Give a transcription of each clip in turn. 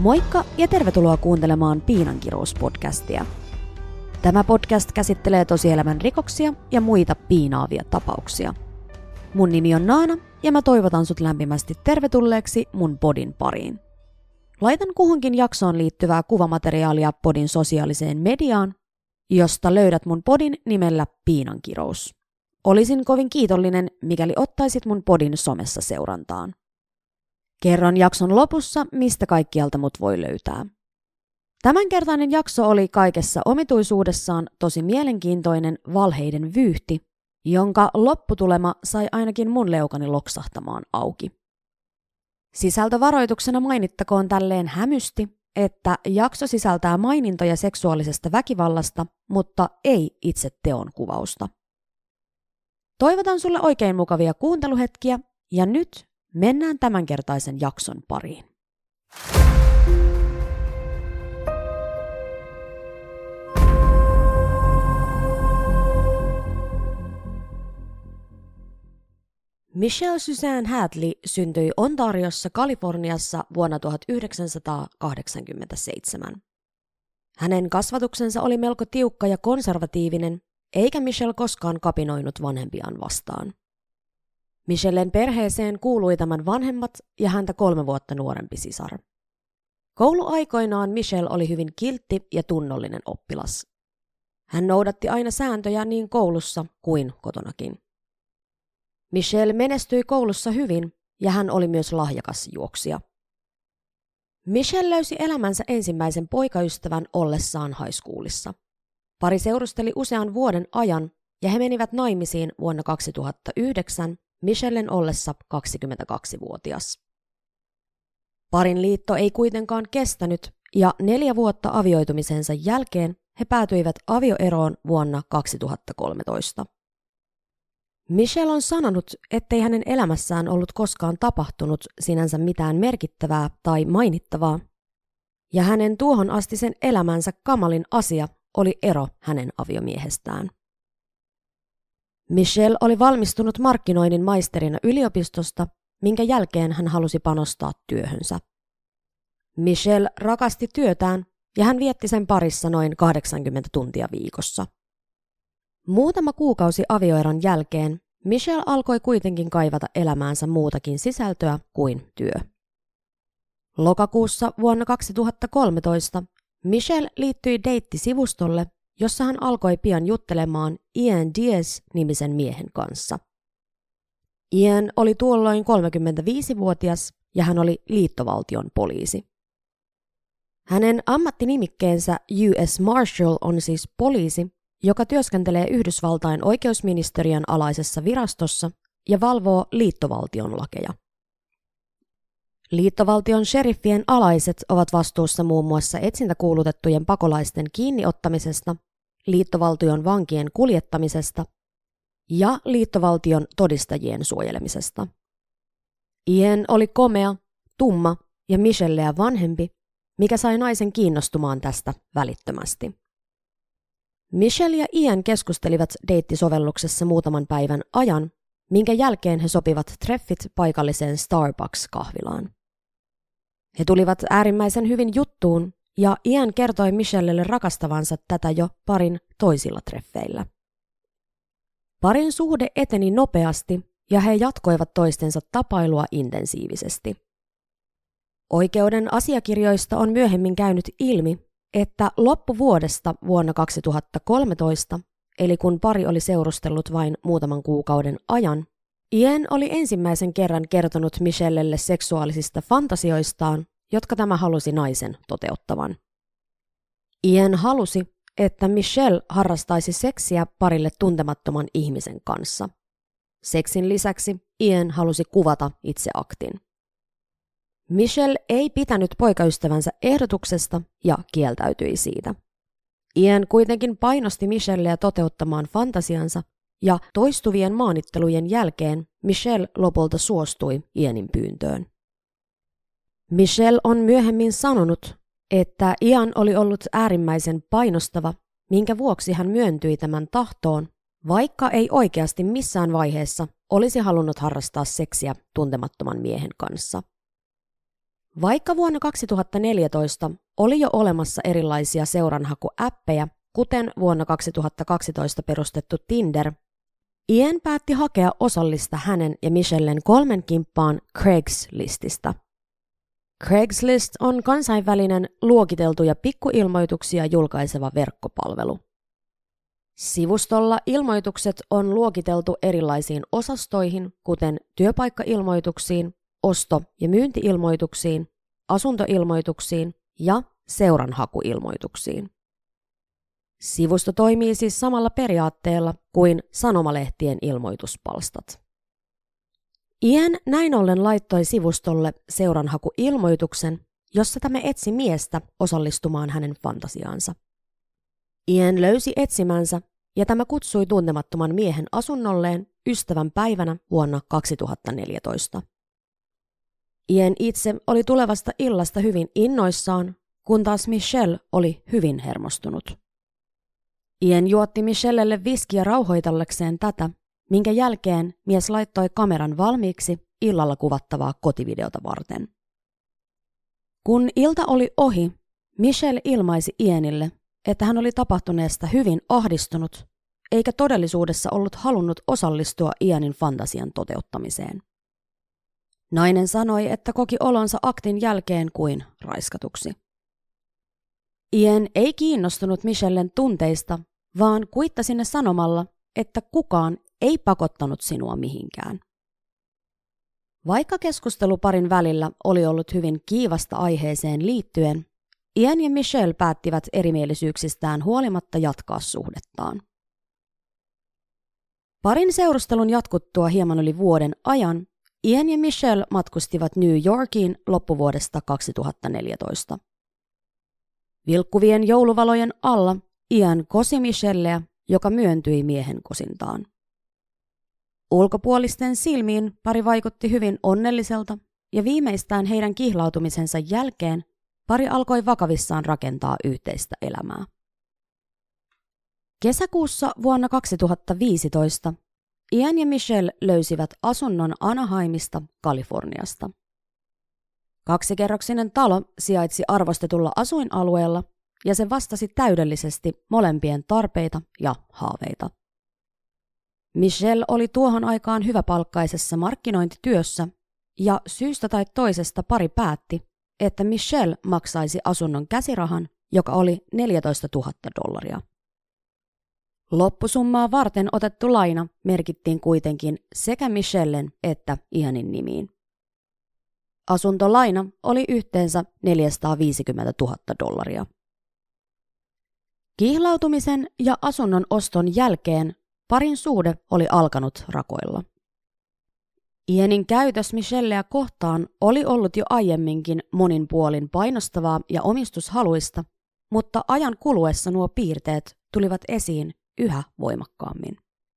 Moikka ja tervetuloa kuuntelemaan Piinankirous-podcastia. Tämä podcast käsittelee tosielämän rikoksia ja muita piinaavia tapauksia. Mun nimi on Naana ja mä toivotan sut lämpimästi tervetulleeksi mun podin pariin. Laitan kuhunkin jaksoon liittyvää kuvamateriaalia podin sosiaaliseen mediaan, josta löydät mun podin nimellä Piinankirous. Olisin kovin kiitollinen, mikäli ottaisit mun podin somessa seurantaan. Kerron jakson lopussa, mistä kaikkialta mut voi löytää. Tämänkertainen jakso oli kaikessa omituisuudessaan tosi mielenkiintoinen valheiden vyyhti, jonka lopputulema sai ainakin mun leukani loksahtamaan auki. Sisältövaroituksena mainittakoon tälleen hämysti, että jakso sisältää mainintoja seksuaalisesta väkivallasta, mutta ei itse teon kuvausta. Toivotan sulle oikein mukavia kuunteluhetkiä ja nyt mennään tämänkertaisen jakson pariin. Michelle Suzanne Hadley syntyi Ontariossa, Kaliforniassa vuonna 1987. Hänen kasvatuksensa oli melko tiukka ja konservatiivinen, eikä Michelle koskaan kapinoinut vanhempiaan vastaan. Michellen perheeseen kuului tämän vanhemmat ja häntä 3 vuotta nuorempi sisar. Kouluaikoinaan Michelle oli hyvin kiltti ja tunnollinen oppilas. Hän noudatti aina sääntöjä niin koulussa kuin kotonakin. Michelle menestyi koulussa hyvin ja hän oli myös lahjakas juoksija. Michelle löysi elämänsä ensimmäisen poikaystävän ollessaan high schoolissa. Pari seurusteli usean vuoden ajan ja he menivät naimisiin vuonna 2009 Michellen ollessa 22-vuotias. Parin liitto ei kuitenkaan kestänyt ja 4 vuotta avioitumisensa jälkeen he päätyivät avioeroon vuonna 2013. Michelle on sanonut, ettei hänen elämässään ollut koskaan tapahtunut sinänsä mitään merkittävää tai mainittavaa, ja hänen tuohon asti sen elämänsä kamalin asia oli ero hänen aviomiehestään. Michelle oli valmistunut markkinoinnin maisterina yliopistosta, minkä jälkeen hän halusi panostaa työhönsä. Michelle rakasti työtään ja hän vietti sen parissa noin 80 tuntia viikossa. Muutama kuukausi avioeron jälkeen Michelle alkoi kuitenkin kaivata elämäänsä muutakin sisältöä kuin työ. Lokakuussa vuonna 2013 Michelle liittyi deittisivustolle, jossa hän alkoi pian juttelemaan Ian Diaz-nimisen miehen kanssa. Ian oli tuolloin 35-vuotias ja hän oli liittovaltion poliisi. Hänen ammattinimikkeensä US Marshal on siis poliisi, joka työskentelee Yhdysvaltain oikeusministeriön alaisessa virastossa ja valvoo liittovaltion lakeja. Liittovaltion sheriffien alaiset ovat vastuussa muun muassa etsintäkuulutettujen pakolaisten kiinniottamisesta, liittovaltion vankien kuljettamisesta ja liittovaltion todistajien suojelemisesta. Ian oli komea, tumma ja Michelleä vanhempi, mikä sai naisen kiinnostumaan tästä välittömästi. Michelle ja Ian keskustelivat deittisovelluksessa muutaman päivän ajan, minkä jälkeen he sopivat treffit paikalliseen Starbucks-kahvilaan. He tulivat äärimmäisen hyvin juttuun ja Ian kertoi Michellelle rakastavansa tätä jo parin toisilla treffeillä. Parin suhde eteni nopeasti ja he jatkoivat toistensa tapailua intensiivisesti. Oikeuden asiakirjoista on myöhemmin käynyt ilmi, että loppuvuodesta vuonna 2013, eli kun pari oli seurustellut vain muutaman kuukauden ajan, Ian oli ensimmäisen kerran kertonut Michellelle seksuaalisista fantasioistaan, jotka tämä halusi naisen toteuttavan. Ian halusi, että Michelle harrastaisi seksiä parille tuntemattoman ihmisen kanssa. Seksin lisäksi Ian halusi kuvata itse aktin. Michelle ei pitänyt poikaystävänsä ehdotuksesta ja kieltäytyi siitä. Ian kuitenkin painosti Michelleä toteuttamaan fantasiansa ja toistuvien maanittelujen jälkeen Michelle lopulta suostui Ianin pyyntöön. Michelle on myöhemmin sanonut, että Ian oli ollut äärimmäisen painostava, minkä vuoksi hän myöntyi tämän tahtoon, vaikka ei oikeasti missään vaiheessa olisi halunnut harrastaa seksiä tuntemattoman miehen kanssa. Vaikka vuonna 2014 oli jo olemassa erilaisia seuranhakuäppejä, kuten vuonna 2012 perustettu Tinder, Ian päätti hakea osallista hänen ja Michellen 3 kimppaan Craigslistista. Craigslist on kansainvälinen luokiteltuja pikkuilmoituksia julkaiseva verkkopalvelu. Sivustolla ilmoitukset on luokiteltu erilaisiin osastoihin, kuten työpaikkailmoituksiin, osto- ja myyntiilmoituksiin, asuntoilmoituksiin ja seuranhakuilmoituksiin. Sivusto toimii siis samalla periaatteella kuin sanomalehtien ilmoituspalstat. Ian näin ollen laittoi sivustolle seuranhakuilmoituksen, jossa tämä etsi miestä osallistumaan hänen fantasiaansa. Ian löysi etsimänsä ja tämä kutsui tuntemattoman miehen asunnolleen ystävän päivänä vuonna 2014. Ian itse oli tulevasta illasta hyvin innoissaan, kun taas Michelle oli hyvin hermostunut. Ian juotti Michellelle viskiä rauhoitellakseen tätä, minkä jälkeen mies laittoi kameran valmiiksi illalla kuvattavaa kotivideota varten. Kun ilta oli ohi, Michelle ilmaisi Ianille, että hän oli tapahtuneesta hyvin ahdistunut, eikä todellisuudessa ollut halunnut osallistua Ianin fantasian toteuttamiseen. Nainen sanoi, että koki olonsa aktin jälkeen kuin raiskatuksi. Ian ei kiinnostunut Michellen tunteista, vaan kuittasi ne sanomalla, että kukaan ei pakottanut sinua mihinkään. Vaikka keskustelu parin välillä oli ollut hyvin kiivasta aiheeseen liittyen, Ian ja Michelle päättivät erimielisyyksistään huolimatta jatkaa suhdettaan. Parin seurustelun jatkuttua hieman yli vuoden ajan, Ian ja Michelle matkustivat New Yorkiin loppuvuodesta 2014. Vilkkuvien jouluvalojen alla Ian kosi Michelleä, joka myöntyi miehen kosintaan. Ulkopuolisten silmiin pari vaikutti hyvin onnelliselta ja viimeistään heidän kihlautumisensa jälkeen pari alkoi vakavissaan rakentaa yhteistä elämää. Kesäkuussa vuonna 2015 Ian ja Michelle löysivät asunnon Anaheimista, Kaliforniasta. 2-kerroksinen talo sijaitsi arvostetulla asuinalueella ja se vastasi täydellisesti molempien tarpeita ja haaveita. Michelle oli tuohon aikaan hyväpalkkaisessa markkinointityössä ja syystä tai toisesta pari päätti, että Michelle maksaisi asunnon käsirahan, joka oli $14,000. Loppusummaa varten otettu laina merkittiin kuitenkin sekä Michellen että Ianin nimiin. Asuntolaina oli yhteensä $450,000. Kihlautumisen ja asunnon oston jälkeen parin suhde oli alkanut rakoilla. Ianin käytös Michelleä kohtaan oli ollut jo aiemminkin monin puolin painostavaa ja omistushaluista, mutta ajan kuluessa nuo piirteet tulivat esiin yhä voimakkaammin.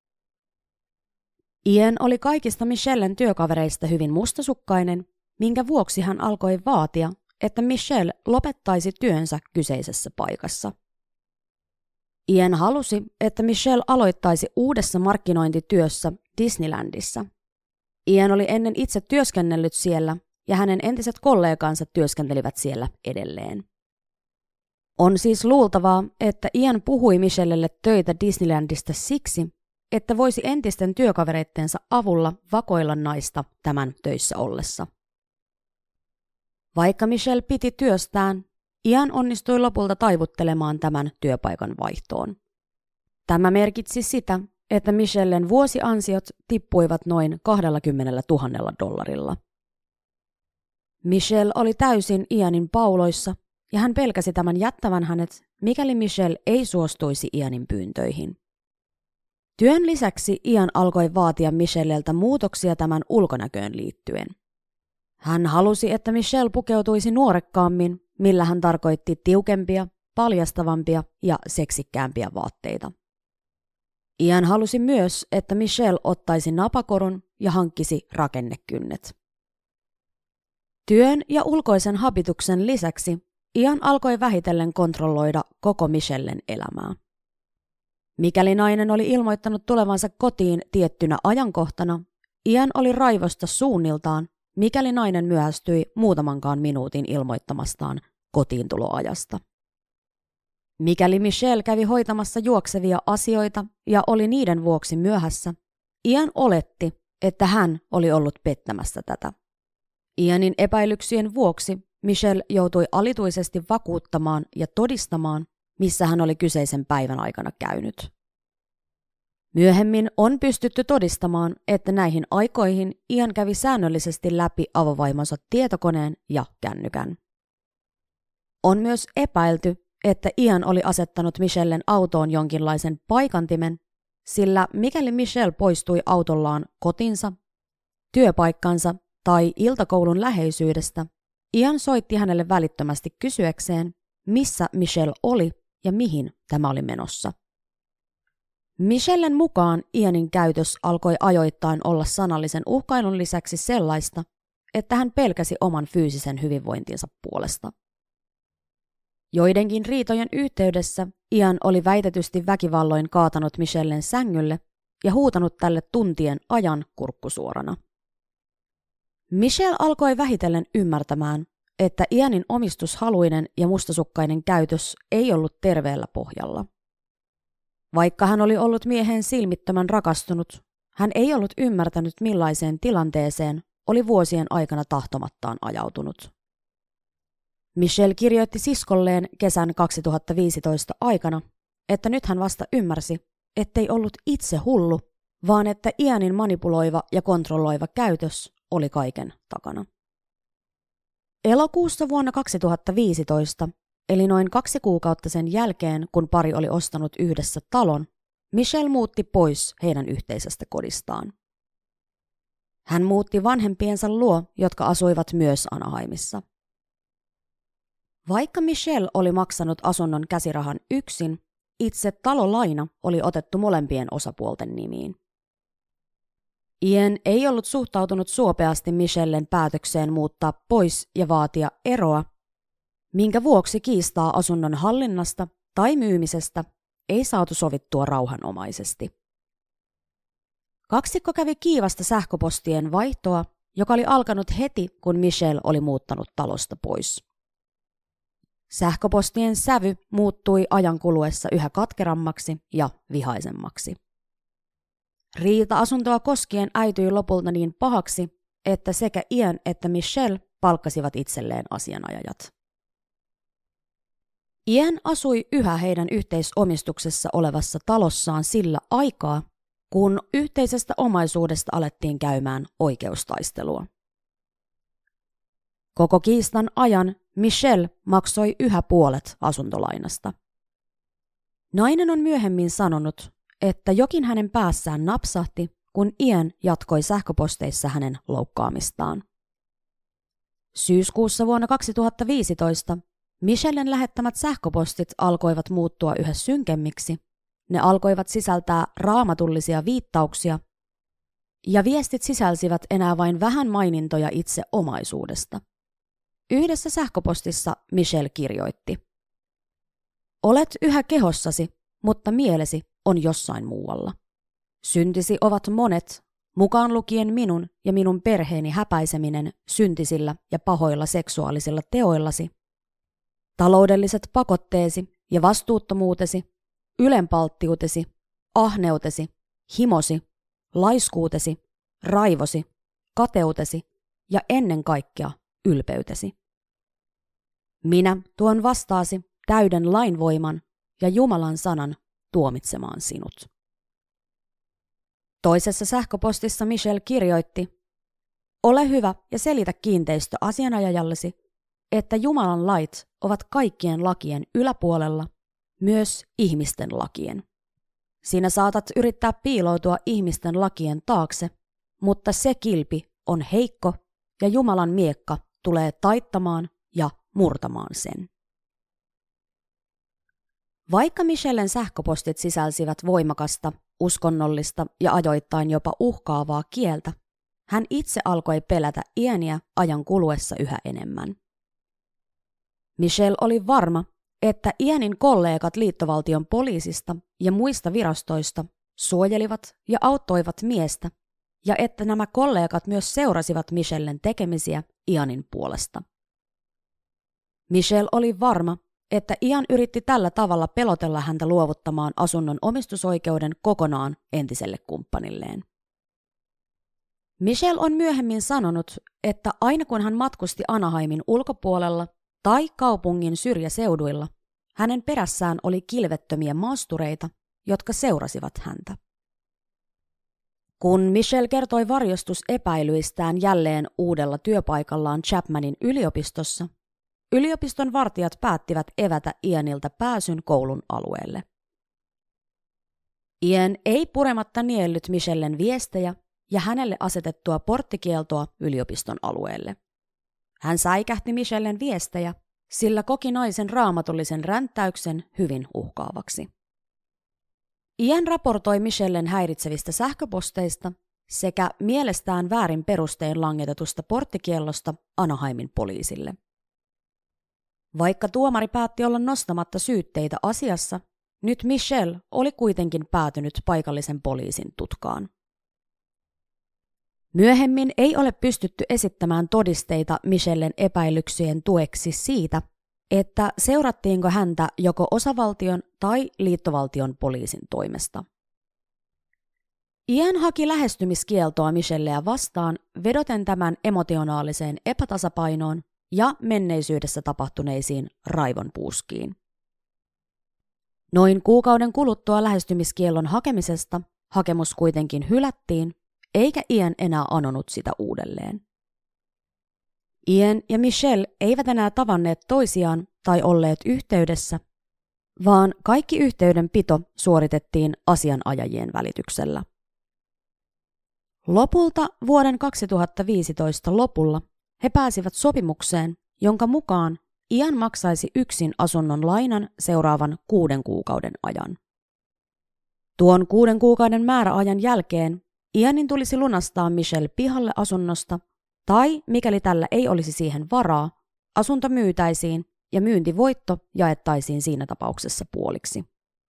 Ian oli kaikista Michellen työkavereista hyvin mustasukkainen, minkä vuoksi hän alkoi vaatia, että Michelle lopettaisi työnsä kyseisessä paikassa. Ian halusi, että Michelle aloittaisi uudessa markkinointityössä Disneylandissa. Ian oli ennen itse työskennellyt siellä ja hänen entiset kollegansa työskentelivät siellä edelleen. On siis luultavaa, että Ian puhui Michellelle töitä Disneylandista siksi, että voisi entisten työkavereittensa avulla vakoilla naista tämän töissä ollessa. Vaikka Michelle piti työstään, Ian onnistui lopulta taivuttelemaan tämän työpaikan vaihtoon. Tämä merkitsi sitä, että Michellen vuosiansiot tippuivat noin $20,000. Michelle oli täysin Ianin pauloissa ja hän pelkäsi tämän jättävän hänet, mikäli Michelle ei suostuisi Ianin pyyntöihin. Työn lisäksi Ian alkoi vaatia Michelleltä muutoksia tämän ulkonäköön liittyen. Hän halusi, että Michelle pukeutuisi nuorekkaammin, millä hän tarkoitti tiukempia, paljastavampia ja seksikkäämpiä vaatteita. Ian halusi myös, että Michelle ottaisi napakorun ja hankkisi rakennekynnet. Työn ja ulkoisen habituksen lisäksi Ian alkoi vähitellen kontrolloida koko Michellen elämää. Mikäli nainen oli ilmoittanut tulevansa kotiin tiettynä ajankohtana, Ian oli raivosta suunniltaan, mikäli nainen myöhästyi muutamankaan minuutin ilmoittamastaan kotiintuloajasta. Mikäli Michelle kävi hoitamassa juoksevia asioita ja oli niiden vuoksi myöhässä, Ian oletti, että hän oli ollut pettämässä tätä. Ianin epäilyksien vuoksi Michelle joutui alituisesti vakuuttamaan ja todistamaan, missä hän oli kyseisen päivän aikana käynyt. Myöhemmin on pystytty todistamaan, että näihin aikoihin Ian kävi säännöllisesti läpi avovaimonsa tietokoneen ja kännykän. On myös epäilty, että Ian oli asettanut Michellen autoon jonkinlaisen paikantimen, sillä mikäli Michelle poistui autollaan kotinsa, työpaikkansa tai iltakoulun läheisyydestä, Ian soitti hänelle välittömästi kysyäkseen, missä Michelle oli ja mihin tämä oli menossa. Michellen mukaan Ianin käytös alkoi ajoittain olla sanallisen uhkailun lisäksi sellaista, että hän pelkäsi oman fyysisen hyvinvointinsa puolesta. Joidenkin riitojen yhteydessä Ian oli väitetysti väkivalloin kaatanut Michellen sängylle ja huutanut tälle tuntien ajan kurkkusuorana. Michelle alkoi vähitellen ymmärtämään, että Ianin omistushaluinen ja mustasukkainen käytös ei ollut terveellä pohjalla. Vaikka hän oli ollut mieheen silmittömän rakastunut, hän ei ollut ymmärtänyt millaiseen tilanteeseen oli vuosien aikana tahtomattaan ajautunut. Michelle kirjoitti siskolleen kesän 2015 aikana, että nyt hän vasta ymmärsi, ettei ollut itse hullu, vaan että Ianin manipuloiva ja kontrolloiva käytös oli kaiken takana. Elokuussa vuonna 2015, eli noin 2 kuukautta sen jälkeen, kun pari oli ostanut yhdessä talon, Michelle muutti pois heidän yhteisestä kodistaan. Hän muutti vanhempiensa luo, jotka asuivat myös Anaheimissa. Vaikka Michelle oli maksanut asunnon käsirahan yksin, itse talolaina oli otettu molempien osapuolten nimiin. Ian ei ollut suhtautunut suopeasti Michellen päätökseen muuttaa pois ja vaatia eroa, minkä vuoksi kiistaa asunnon hallinnasta tai myymisestä ei saatu sovittua rauhanomaisesti. Kaksikko kävi kiivasta sähköpostien vaihtoa, joka oli alkanut heti, kun Michelle oli muuttanut talosta pois. Sähköpostien sävy muuttui ajan kuluessa yhä katkerammaksi ja vihaisemmaksi. Riita asuntoa koskien äityi lopulta niin pahaksi, että sekä Ian että Michelle palkkasivat itselleen asianajajat. Ian asui yhä heidän yhteisomistuksessa olevassa talossaan sillä aikaa, kun yhteisestä omaisuudesta alettiin käymään oikeustaistelua. Koko kiistan ajan Michelle maksoi yhä puolet asuntolainasta. Nainen on myöhemmin sanonut, että jokin hänen päässään napsahti, kun Ian jatkoi sähköposteissa hänen loukkaamistaan. Syyskuussa vuonna 2015 Michellen lähettämät sähköpostit alkoivat muuttua yhä synkemmiksi. Ne alkoivat sisältää raamatullisia viittauksia, ja viestit sisälsivät enää vain vähän mainintoja itse omaisuudesta. Yhdessä sähköpostissa Michelle kirjoitti: "Olet yhä kehossasi, mutta mielesi on jossain muualla. Syntisi ovat monet, mukaan lukien minun ja minun perheeni häpäiseminen syntisillä ja pahoilla seksuaalisilla teoillasi, taloudelliset pakotteesi ja vastuuttomuutesi, ylenpalttiutesi, ahneutesi, himosi, laiskuutesi, raivosi, kateutesi ja ennen kaikkea ylpeytesi. Minä tuon vastaasi täyden lainvoiman ja Jumalan sanan tuomitsemaan sinut." Toisessa sähköpostissa Michelle kirjoitti: "Ole hyvä ja selitä kiinteistöasianajajallesi, että Jumalan lait ovat kaikkien lakien yläpuolella, myös ihmisten lakien. Sinä saatat yrittää piiloutua ihmisten lakien taakse, mutta se kilpi on heikko ja Jumalan miekka tulee taittamaan ja murtamaan sen." Vaikka Michellen sähköpostit sisälsivät voimakasta, uskonnollista ja ajoittain jopa uhkaavaa kieltä, hän itse alkoi pelätä Iania ajan kuluessa yhä enemmän. Michelle oli varma, että Ianin kollegat liittovaltion poliisista ja muista virastoista suojelivat ja auttoivat miestä, ja että nämä kollegat myös seurasivat Michellen tekemisiä Ianin puolesta. Michelle oli varma, että Ian yritti tällä tavalla pelotella häntä luovuttamaan asunnon omistusoikeuden kokonaan entiselle kumppanilleen. Michelle on myöhemmin sanonut, että aina kun hän matkusti Anaheimin ulkopuolella tai kaupungin syrjäseuduilla, hänen perässään oli kilvettömiä maastureita, jotka seurasivat häntä. Kun Michelle kertoi varjostusepäilyistään jälleen uudella työpaikallaan Chapmanin yliopistossa, yliopiston vartijat päättivät evätä Ianilta pääsyn koulun alueelle. Ian ei purematta niellyt Michellen viestejä ja hänelle asetettua porttikieltoa yliopiston alueelle. Hän säikähti Michellen viestejä, sillä koki naisen raamatullisen ränttäyksen hyvin uhkaavaksi. Ian raportoi Michellen häiritsevistä sähköposteista sekä mielestään väärin perustein langetetusta porttikiellosta Anaheimin poliisille. Vaikka tuomari päätti olla nostamatta syytteitä asiassa, nyt Michelle oli kuitenkin päätynyt paikallisen poliisin tutkaan. Myöhemmin ei ole pystytty esittämään todisteita Michellen epäilyksien tueksi siitä, että seurattiinko häntä joko osavaltion tai liittovaltion poliisin toimesta. Ian haki lähestymiskieltoa Michelleä vastaan vedoten tämän emotionaaliseen epätasapainoon ja menneisyydessä tapahtuneisiin raivonpuuskiin. Noin kuukauden kuluttua lähestymiskiellon hakemisesta hakemus kuitenkin hylättiin, eikä Ian enää anonut sitä uudelleen. Ian ja Michelle eivät enää tavanneet toisiaan tai olleet yhteydessä, vaan kaikki yhteydenpito suoritettiin asianajajien välityksellä. Lopulta vuoden 2015 lopulla he pääsivät sopimukseen, jonka mukaan Ian maksaisi yksin asunnon lainan seuraavan 6 kuukauden ajan. Tuon 6 kuukauden määräajan jälkeen Ianin tulisi lunastaa Michelle pihalle asunnosta, tai mikäli tällä ei olisi siihen varaa, asunto myytäisiin ja myyntivoitto jaettaisiin siinä tapauksessa puoliksi.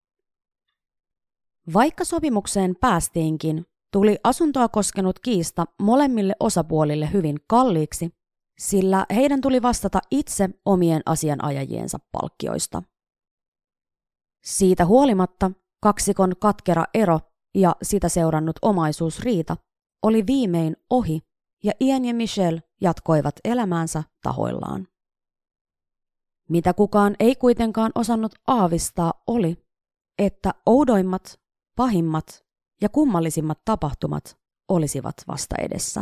Vaikka sopimukseen päästiinkin, tuli asuntoa koskenut kiista molemmille osapuolille hyvin kalliiksi, sillä heidän tuli vastata itse omien asianajajiensa palkkioista. Siitä huolimatta kaksikon katkera ero ja sitä seurannut omaisuusriita oli viimein ohi ja Ian ja Michelle jatkoivat elämäänsä tahoillaan. Mitä kukaan ei kuitenkaan osannut aavistaa oli, että oudoimmat, pahimmat ja kummallisimmat tapahtumat olisivat vasta edessä.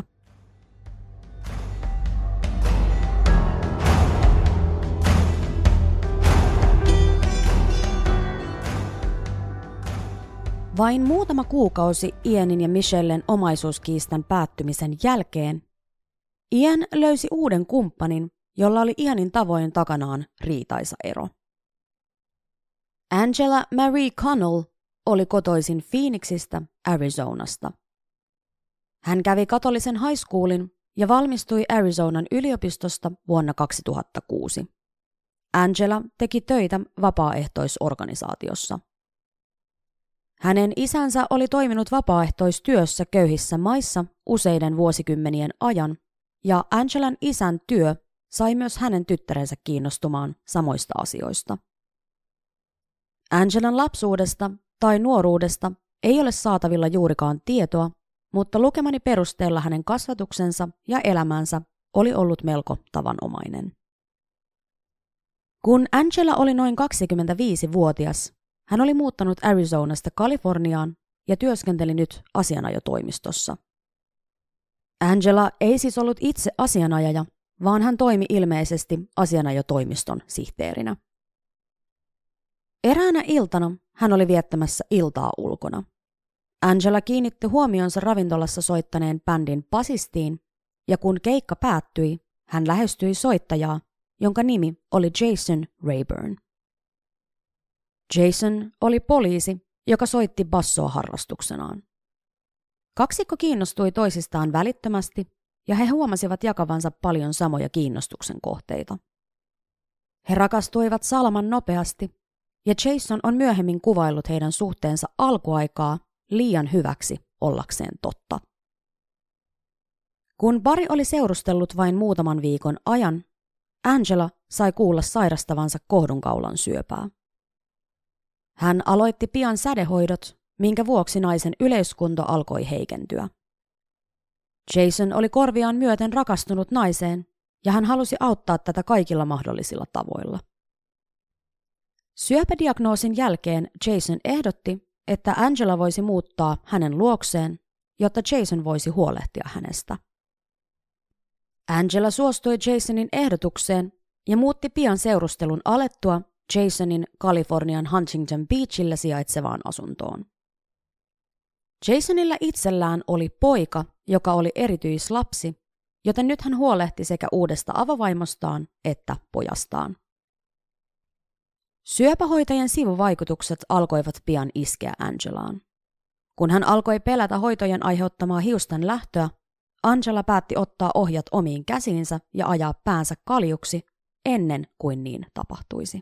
Vain muutama kuukausi Ianin ja Michellen omaisuuskiistan päättymisen jälkeen Ian löysi uuden kumppanin, jolla oli Ianin tavoin takanaan riitaisa ero. Angela Marie Connell oli kotoisin Phoenixista, Arizonasta. Hän kävi katolisen high schoolin ja valmistui Arizonan yliopistosta vuonna 2006. Angela teki töitä vapaaehtoisorganisaatiossa. Hänen isänsä oli toiminut vapaaehtoistyössä köyhissä maissa useiden vuosikymmenien ajan, ja Angelan isän työ sai myös hänen tyttärensä kiinnostumaan samoista asioista. Angelan lapsuudesta tai nuoruudesta ei ole saatavilla juurikaan tietoa, mutta lukemani perusteella hänen kasvatuksensa ja elämänsä oli ollut melko tavanomainen. Kun Angela oli noin 25-vuotias, hän oli muuttanut Arizonasta Kaliforniaan ja työskenteli nyt asianajotoimistossa. Angela ei siis ollut itse asianajaja, vaan hän toimi ilmeisesti asianajotoimiston sihteerinä. Eräänä iltana hän oli viettämässä iltaa ulkona. Angela kiinnitti huomionsa ravintolassa soittaneen bändin basistiin, ja kun keikka päättyi, hän lähestyi soittajaa, jonka nimi oli Jason Rayburn. Jason oli poliisi, joka soitti bassoa harrastuksenaan. Kaksikko kiinnostui toisistaan välittömästi, ja he huomasivat jakavansa paljon samoja kiinnostuksen kohteita. He rakastuivat salaman nopeasti, ja Jason on myöhemmin kuvaillut heidän suhteensa alkuaikaa liian hyväksi ollakseen totta. Kun Barry oli seurustellut vain muutaman viikon ajan, Angela sai kuulla sairastavansa kohdunkaulan syöpää. Hän aloitti pian sädehoidot, minkä vuoksi naisen yleiskunto alkoi heikentyä. Jason oli korviaan myöten rakastunut naiseen, ja hän halusi auttaa tätä kaikilla mahdollisilla tavoilla. Syöpädiagnoosin jälkeen Jason ehdotti, että Angela voisi muuttaa hänen luokseen, jotta Jason voisi huolehtia hänestä. Angela suostui Jasonin ehdotukseen ja muutti pian seurustelun alettua Jasonin Kalifornian Huntington Beachillä sijaitsevaan asuntoon. Jasonilla itsellään oli poika, joka oli erityislapsi, joten nyt hän huolehti sekä uudesta avovaimostaan että pojastaan. Syöpähoitojen sivuvaikutukset alkoivat pian iskeä Angelaan. Kun hän alkoi pelätä hoitojen aiheuttamaa hiusten lähtöä, Angela päätti ottaa ohjat omiin käsiinsä ja ajaa päänsä kaljuksi ennen kuin niin tapahtuisi.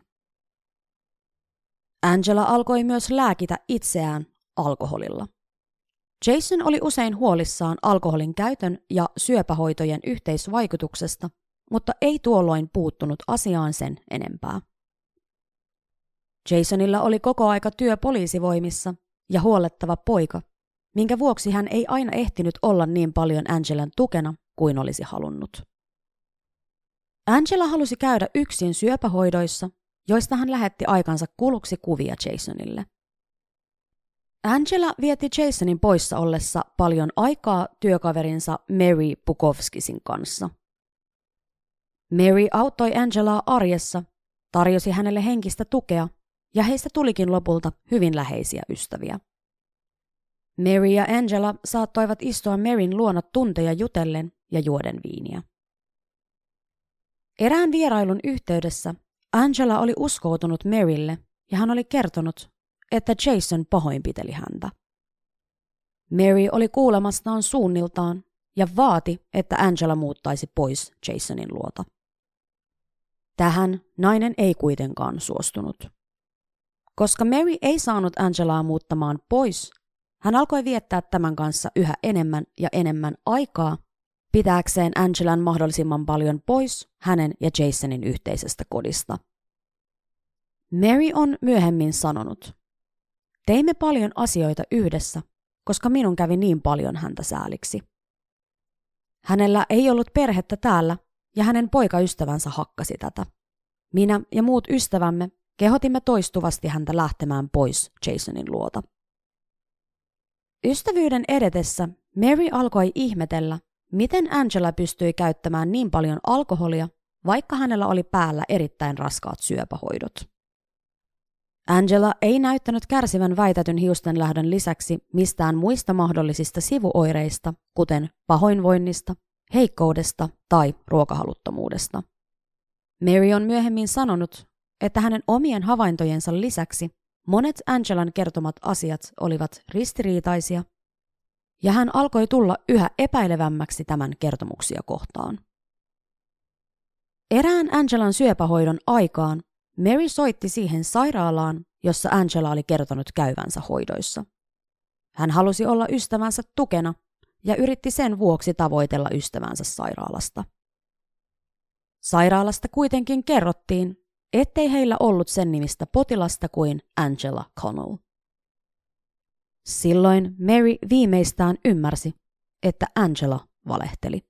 Angela alkoi myös lääkitä itseään alkoholilla. Jason oli usein huolissaan alkoholin käytön ja syöpähoitojen yhteisvaikutuksesta, mutta ei tuolloin puuttunut asiaan sen enempää. Jasonilla oli koko aika työ poliisivoimissa ja huollettava poika, minkä vuoksi hän ei aina ehtinyt olla niin paljon Angelan tukena kuin olisi halunnut. Angela halusi käydä yksin syöpähoidoissa, joista hän lähetti aikansa kuluksi kuvia Jasonille. Angela vietti Jasonin poissa ollessa paljon aikaa työkaverinsa Mary Bukowskisin kanssa. Mary auttoi Angelaa arjessa, tarjosi hänelle henkistä tukea ja heistä tulikin lopulta hyvin läheisiä ystäviä. Mary ja Angela saattoivat istua Maryn luona tunteja jutellen ja juoden viiniä. Erään vierailun yhteydessä Angela oli uskoutunut Marylle ja hän oli kertonut, että Jason pahoinpiteli häntä. Mary oli kuulemastaan suunniltaan ja vaati, että Angela muuttaisi pois Jasonin luota. Tähän nainen ei kuitenkaan suostunut. Koska Mary ei saanut Angelaa muuttamaan pois, hän alkoi viettää tämän kanssa yhä enemmän ja enemmän aikaa, pitääkseen Angelan mahdollisimman paljon pois hänen ja Jasonin yhteisestä kodista. Mary on myöhemmin sanonut, teimme paljon asioita yhdessä, koska minun kävi niin paljon häntä sääliksi. Hänellä ei ollut perhettä täällä ja hänen poikaystävänsä hakkasi tätä. Minä ja muut ystävämme kehotimme toistuvasti häntä lähtemään pois Jasonin luota. Ystävyyden edetessä Mary alkoi ihmetellä, miten Angela pystyi käyttämään niin paljon alkoholia, vaikka hänellä oli päällä erittäin raskaat syöpähoidot. Angela ei näyttänyt kärsivän väitetyn hiustenlähdön lisäksi mistään muista mahdollisista sivuoireista, kuten pahoinvoinnista, heikkoudesta tai ruokahaluttomuudesta. Mary on myöhemmin sanonut, että hänen omien havaintojensa lisäksi monet Angelan kertomat asiat olivat ristiriitaisia, ja hän alkoi tulla yhä epäilevämmäksi tämän kertomuksia kohtaan. Erään Angelan syöpähoidon aikaan Mary soitti siihen sairaalaan, jossa Angela oli kertonut käyvänsä hoidoissa. Hän halusi olla ystävänsä tukena ja yritti sen vuoksi tavoitella ystävänsä sairaalasta. Sairaalasta kuitenkin kerrottiin, ettei heillä ollut sen nimistä potilasta kuin Angela Connell. Silloin Mary viimeistään ymmärsi, että Angela valehteli.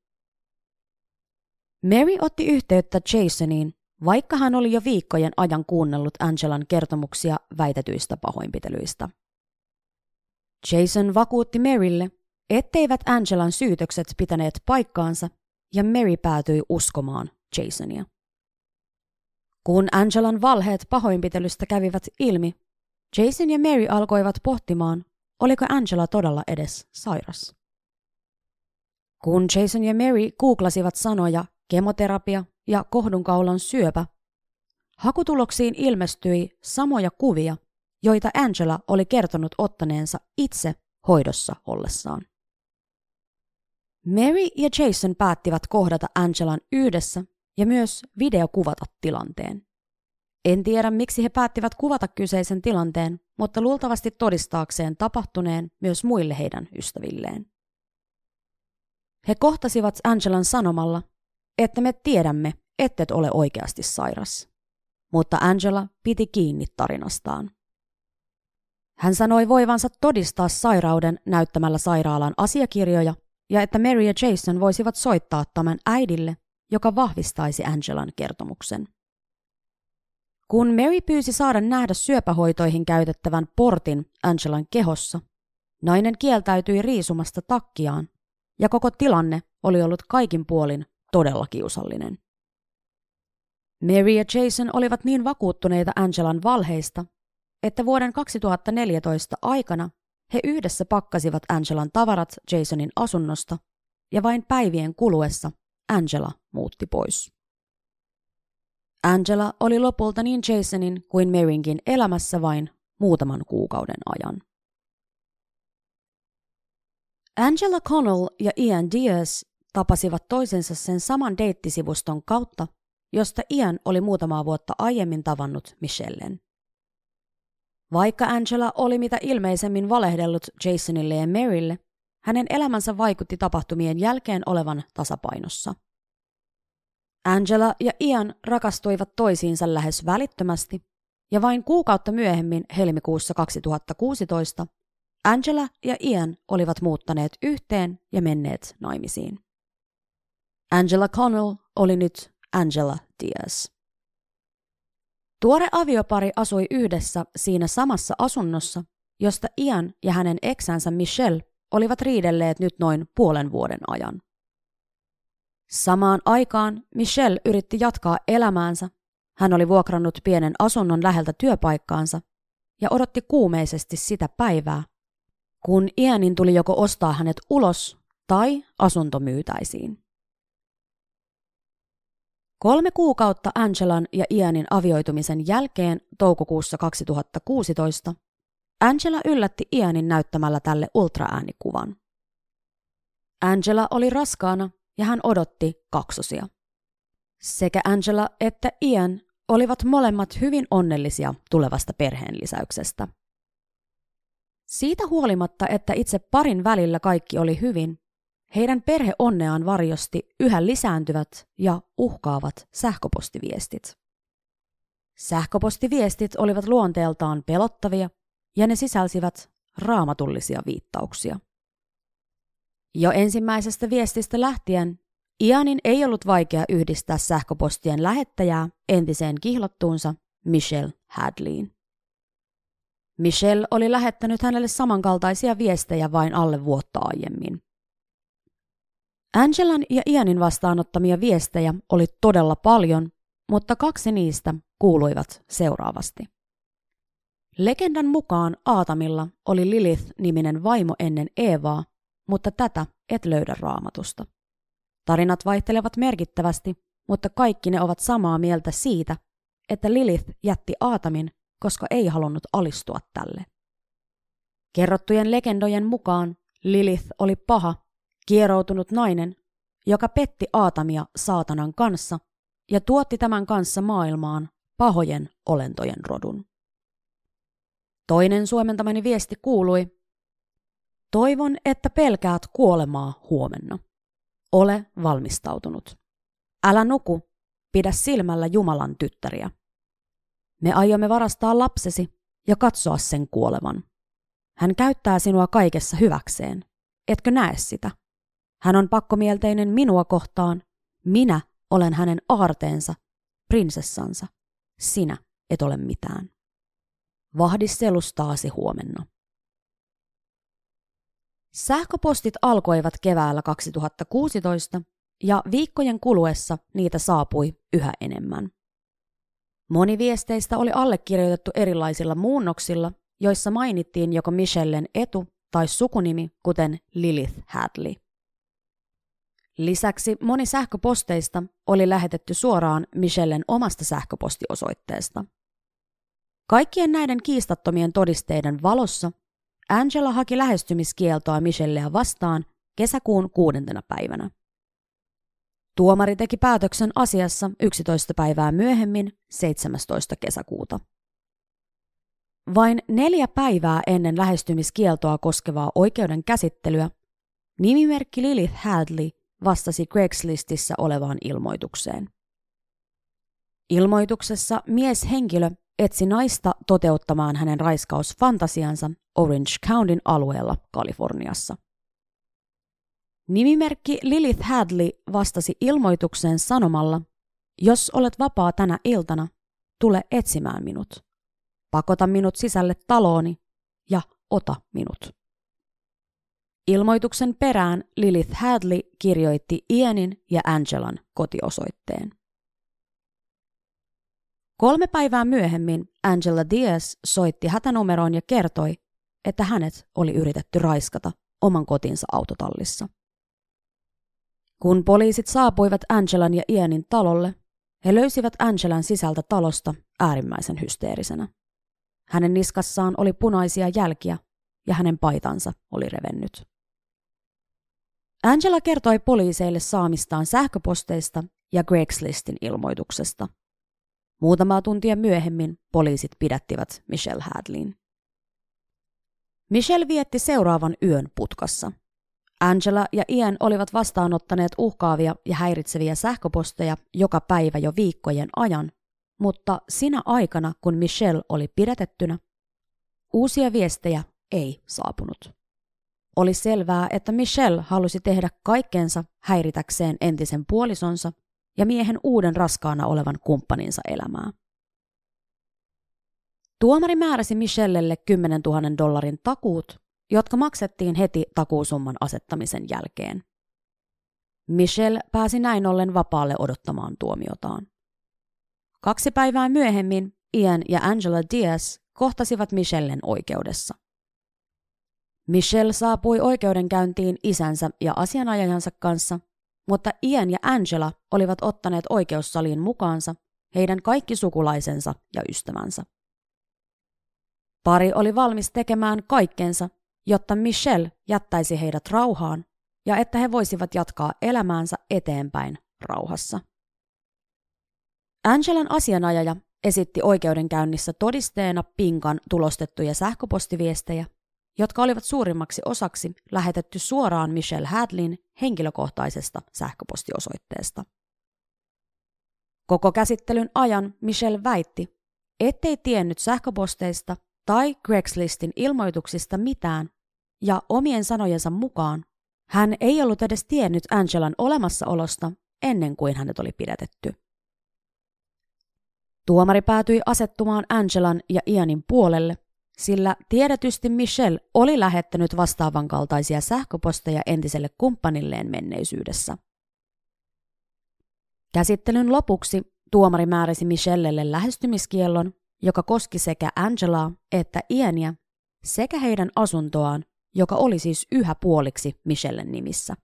Mary otti yhteyttä Jasoniin, vaikka hän oli jo viikkojen ajan kuunnellut Angelan kertomuksia väitetyistä pahoinpitelyistä. Jason vakuutti Marylle, etteivät Angelan syytökset pitäneet paikkaansa, ja Mary päätyi uskomaan Jasonia. Kun Angelan valheet pahoinpitelystä kävivät ilmi, Jason ja Mary alkoivat pohtimaan, oliko Angela todella edes sairas. Kun Jason ja Mary googlasivat sanoja kemoterapia ja kohdunkaulan syöpä, hakutuloksiin ilmestyi samoja kuvia, joita Angela oli kertonut ottaneensa itse hoidossa ollessaan. Mary ja Jason päättivät kohdata Angelan yhdessä ja myös videokuvata tilanteen. En tiedä, miksi he päättivät kuvata kyseisen tilanteen, mutta luultavasti todistaakseen tapahtuneen myös muille heidän ystävilleen. He kohtasivat Angelan sanomalla, että me tiedämme, ettet ole oikeasti sairas. Mutta Angela piti kiinni tarinastaan. Hän sanoi voivansa todistaa sairauden näyttämällä sairaalan asiakirjoja ja että Mary ja Jason voisivat soittaa tämän äidille, joka vahvistaisi Angelan kertomuksen. Kun Mary pyysi saada nähdä syöpähoitoihin käytettävän portin Angelan kehossa, nainen kieltäytyi riisumasta takkiaan ja koko tilanne oli ollut kaikin puolin todella kiusallinen. Mary ja Jason olivat niin vakuuttuneita Angelan valheista, että vuoden 2014 aikana he yhdessä pakkasivat Angelan tavarat Jasonin asunnosta ja vain päivien kuluessa Angela muutti pois. Angela oli lopulta niin Jasonin kuin Marynkin elämässä vain muutaman kuukauden ajan. Angela Connell ja Ian Diaz tapasivat toisensa sen saman deittisivuston kautta, josta Ian oli muutamaa vuotta aiemmin tavannut Michellen. Vaikka Angela oli mitä ilmeisemmin valehdellut Jasonille ja Marylle, hänen elämänsä vaikutti tapahtumien jälkeen olevan tasapainossa. Angela ja Ian rakastuivat toisiinsa lähes välittömästi, ja vain kuukautta myöhemmin helmikuussa 2016 Angela ja Ian olivat muuttaneet yhteen ja menneet naimisiin. Angela Connell oli nyt Angela Diaz. Tuore aviopari asui yhdessä siinä samassa asunnossa, josta Ian ja hänen eksänsä Michelle olivat riidelleet nyt noin puolen vuoden ajan. Samaan aikaan Michelle yritti jatkaa elämäänsä. Hän oli vuokrannut pienen asunnon läheltä työpaikkaansa ja odotti kuumeisesti sitä päivää, kun Ianin tuli joko ostaa hänet ulos tai asunto myytäisiin. 3 kuukautta Angelan ja Ianin avioitumisen jälkeen toukokuussa 2016 Angela yllätti Ianin näyttämällä tälle ultraäänikuvan. Angela oli raskaana ja hän odotti kaksosia. Sekä Angela että Ian olivat molemmat hyvin onnellisia tulevasta perheenlisäyksestä. Siitä huolimatta, että itse parin välillä kaikki oli hyvin, heidän perheonneaan varjosti yhä lisääntyvät ja uhkaavat sähköpostiviestit. Sähköpostiviestit olivat luonteeltaan pelottavia ja ne sisälsivät raamatullisia viittauksia. Jo ensimmäisestä viestistä lähtien Ianin ei ollut vaikea yhdistää sähköpostien lähettäjää entiseen kihlottuunsa Michelle Hadleyin. Michelle oli lähettänyt hänelle samankaltaisia viestejä vain alle vuotta aiemmin. Angelan ja Ianin vastaanottamia viestejä oli todella paljon, mutta 2 niistä kuuluivat seuraavasti. Legendan mukaan Aatamilla oli Lilith-niminen vaimo ennen Eevaa, mutta tätä et löydä Raamatusta. Tarinat vaihtelevat merkittävästi, mutta kaikki ne ovat samaa mieltä siitä, että Lilith jätti Aatamin, koska ei halunnut alistua tälle. Kerrottujen legendojen mukaan Lilith oli paha, kieroutunut nainen, joka petti Aatamia saatanan kanssa ja tuotti tämän kanssa maailmaan pahojen olentojen rodun. Toinen suomentamani viesti kuului: toivon, että pelkäät kuolemaa huomenna. Ole valmistautunut. Älä nuku, pidä silmällä Jumalan tyttäriä. Me aiomme varastaa lapsesi ja katsoa sen kuolevan. Hän käyttää sinua kaikessa hyväkseen. Etkö näe sitä? Hän on pakkomielteinen minua kohtaan. Minä olen hänen aarteensa, prinsessansa. Sinä et ole mitään. Vahdi selustaasi huomenna. Sähköpostit alkoivat keväällä 2016 ja viikkojen kuluessa niitä saapui yhä enemmän. Moni viesteistä oli allekirjoitettu erilaisilla muunnoksilla, joissa mainittiin joko Michellen etu- tai sukunimi, kuten Lilith Hadley. Lisäksi moni sähköposteista oli lähetetty suoraan Michellen omasta sähköpostiosoitteesta. Kaikkien näiden kiistattomien todisteiden valossa Angela haki lähestymiskieltoa Michellea vastaan kesäkuun 6. päivänä. Tuomari teki päätöksen asiassa 11 päivää myöhemmin, 17. kesäkuuta. Vain 4 päivää ennen lähestymiskieltoa koskevaa oikeuden käsittelyä nimimerkki Lilith Hadley vastasi Craigslistissa olevaan ilmoitukseen. Ilmoituksessa mieshenkilö etsi naista toteuttamaan hänen raiskausfantasiansa Orange Countyn alueella Kaliforniassa. Nimimerkki Lilith Hadley vastasi ilmoitukseen sanomalla, jos olet vapaa tänä iltana, tule etsimään minut. Pakota minut sisälle talooni ja ota minut. Ilmoituksen perään Lilith Hadley kirjoitti Ianin ja Angelan kotiosoitteen. 3 päivää myöhemmin Angela Diaz soitti hätänumeroon ja kertoi, että hänet oli yritetty raiskata oman kotinsa autotallissa. Kun poliisit saapuivat Angelan ja Ianin talolle, he löysivät Angelan sisältä talosta äärimmäisen hysteerisenä. Hänen niskassaan oli punaisia jälkiä ja hänen paitansa oli revennyt. Angela kertoi poliiseille saamistaan sähköposteista ja Craigslistin ilmoituksesta. Muutamaa tuntia myöhemmin poliisit pidättivät Michelle Hadleyn. Michelle vietti seuraavan yön putkassa. Angela ja Ian olivat vastaanottaneet uhkaavia ja häiritseviä sähköposteja joka päivä jo viikkojen ajan, mutta sinä aikana, kun Michelle oli pidätettynä, uusia viestejä ei saapunut. Oli selvää, että Michelle halusi tehdä kaikkensa häiritäkseen entisen puolisonsa ja miehen uuden raskaana olevan kumppaninsa elämää. Tuomari määräsi Michellelle $10,000 takuut, jotka maksettiin heti takuusumman asettamisen jälkeen. Michelle pääsi näin ollen vapaalle odottamaan tuomiotaan. 2 päivää myöhemmin Ian ja Angela Diaz kohtasivat Michellen oikeudessa. Michelle saapui oikeudenkäyntiin isänsä ja asianajajansa kanssa, mutta Ian ja Angela olivat ottaneet oikeussaliin mukaansa heidän kaikki sukulaisensa ja ystävänsä. Pari oli valmis tekemään kaikkensa, jotta Michelle jättäisi heidät rauhaan ja että he voisivat jatkaa elämäänsä eteenpäin rauhassa. Angelan asianajaja esitti oikeudenkäynnissä todisteena Pinkan tulostettuja sähköpostiviestejä, jotka olivat suurimmaksi osaksi lähetetty suoraan Michelle Hadleyn henkilökohtaisesta sähköpostiosoitteesta. Koko käsittelyn ajan Michelle väitti, ettei tiennyt sähköposteista tai Craigslistin ilmoituksista mitään, ja omien sanojensa mukaan hän ei ollut edes tiennyt Angelan olemassaolosta ennen kuin hänet oli pidätetty. Tuomari päätyi asettumaan Angelan ja Ianin puolelle, sillä tiedetysti Michelle oli lähettänyt vastaavan kaltaisia sähköposteja entiselle kumppanilleen menneisyydessä. Käsittelyn lopuksi tuomari määräsi Michellelle lähestymiskiellon, joka koski sekä Angelaa että Iania sekä heidän asuntoaan, joka oli siis yhä puoliksi Michellen nimissä.